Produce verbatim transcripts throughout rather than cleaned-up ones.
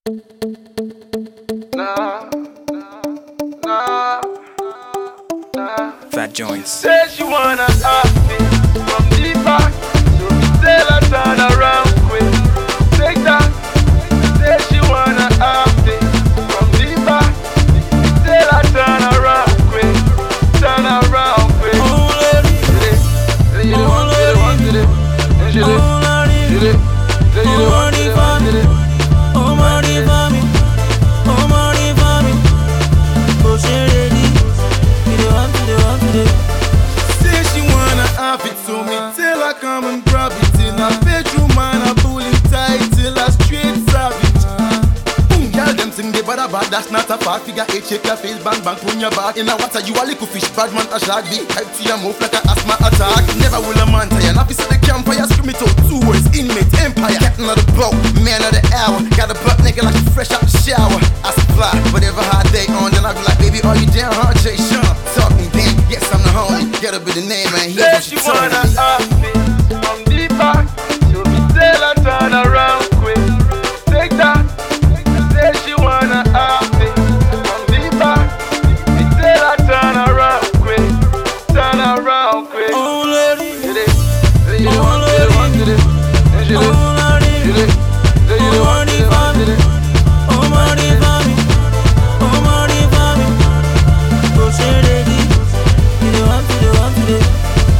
Nah, nah, nah. Fat joints. Say she wanna have me from the back, so me tell her turn around quick. Take that. Say she wanna have me from the back, tell her turn around quick, turn around quick. Oh lady, Say you the one, you the one, you the one, you the one. oh lady, Say you the one, you the one, you the one. oh money for me, oh money for me. Oh she ready, you the one, you the one, you the one. Say she wanna have it, so me tell her come and grab it. In a bedroom man, I pull it tight till I straight savage. Boom, girl, them sing the bada bad, that's not a fast figure eight, shake your face, bang bang, pull your back. In a water, you a little fish, bad man, a shark. Big type to your mouth like a asthma attack. Never will a man tire, not be at the campfire, scream it out, two words, inmate, empire. Captain of the boat, man of the hour. Got a butt nigga like she fresh out the shower. I supply, whatever hard day on, then I be like, baby, are you down, huh, Jay Sean? Talking then, yes, I'm the homie. Get up with the name, man, here's Say what she you telling wanna me. have me from the back, so me tell her turn around quick. Take that. Say she wanna have me from the back, me tell her turn around quick, turn around quick. Oh lady, Get it? Say you the one, you the one, you the one. Get it? oh lady, Get it? Say you the one, you the one, you the one. oh money for me, oh money for me. Oh she ready, you the one, you the one, you the one.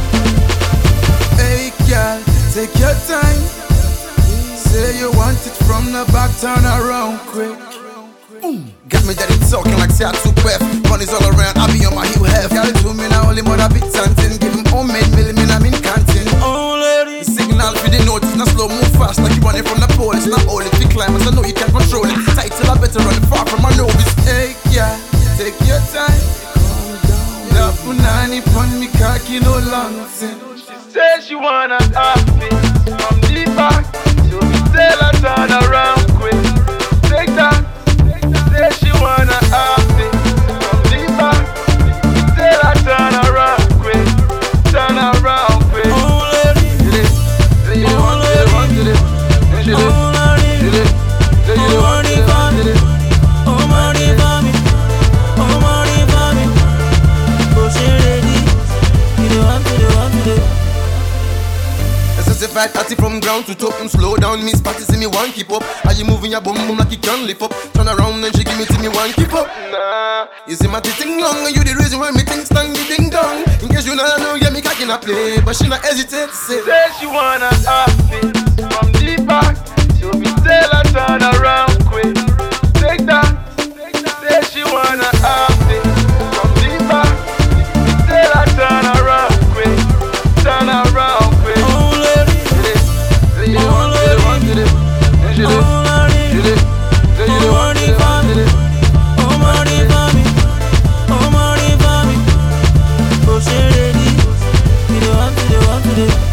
Hey girl, take your time. Say you want it from the back, turn around quick. Mm. Got me daddy talking like say I too breath. Money's all around, I be on my heel half. Got it to me now, only mother bit something. Give him homemade milli, me I'm in canteen. Oh lady, The signal for the notice, not slow, move fast like you running from the police. Not all it, the climbers, I know you can't control it. Tight till I better run far from my novice. Hey yeah, take your time. Calm down. La punani pon me cocky no long thing. Say she wanna have me from the back, so me tell her turn around quick. Take that. Say she wanna have me from the back, me tell her turn around quick, turn around quick. oh lady, Get it? Say you the one, you the one, you the one. Get it? oh lady. Get it? Say you the one, you the one, you the one. Oh money for me, oh money for me. Oh she ready, you the one, you the one, you the one. Certified atty from ground to top, and slow down, miss party, see me one keep up. Are you moving your bum bum like you can lift up? Turn around and she give me to me one keep up. Nah. You see my thing long, and you the reason why me think stand the ding dong. In case you not know, yeah me cocky not play, but she not hesitate to say. Say she wanna have me from the back, so me tell her turn around quick. Take that. Say she wanna have me from the back, me tell her turn around quick, turn around quick. Oh lady, Get it? Say you the one, you the one, you the one. Get it? oh lady, Get it? Say you the oh one, money you the for one, me, you the one. oh money for me, oh money for me. Oh she ready, you the one, you the one, you the one.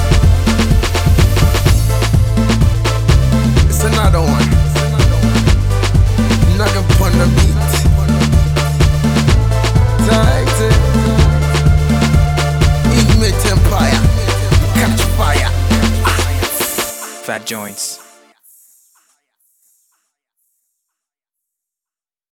It's another one. Noggin pon the beat. Tight. Inmate empire. Catch fire. Fat joints.